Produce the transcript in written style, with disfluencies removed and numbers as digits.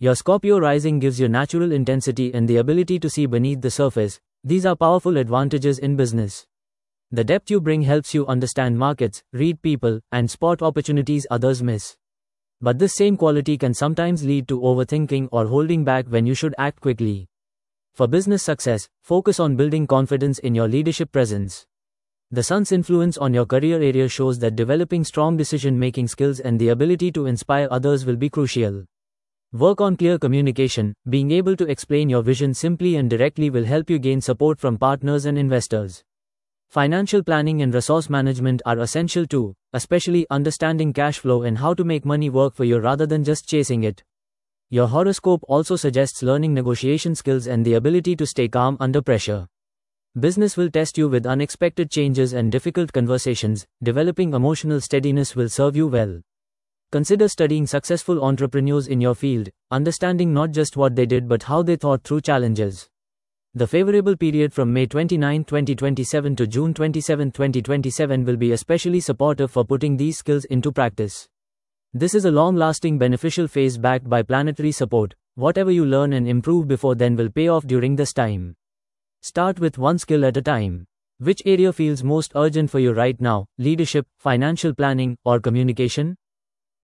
Your Scorpio rising gives you natural intensity and the ability to see beneath the surface. These are powerful advantages in business. The depth you bring helps you understand markets, read people, and spot opportunities others miss. But this same quality can sometimes lead to overthinking or holding back when you should act quickly. For business success, focus on building confidence in your leadership presence. The sun's influence on your career area shows that developing strong decision-making skills and the ability to inspire others will be crucial. Work on clear communication. Being able to explain your vision simply and directly will help you gain support from partners and investors. Financial planning and resource management are essential too, especially understanding cash flow and how to make money work for you rather than just chasing it. Your horoscope also suggests learning negotiation skills and the ability to stay calm under pressure. Business will test you with unexpected changes and difficult conversations. Developing emotional steadiness will serve you well. Consider studying successful entrepreneurs in your field, understanding not just what they did but how they thought through challenges. The favorable period from May 29, 2027 to June 27, 2027 will be especially supportive for putting these skills into practice. This is a long-lasting beneficial phase backed by planetary support. Whatever you learn and improve before then will pay off during this time. Start with one skill at a time. Which area feels most urgent for you right now? Leadership, financial planning, or communication?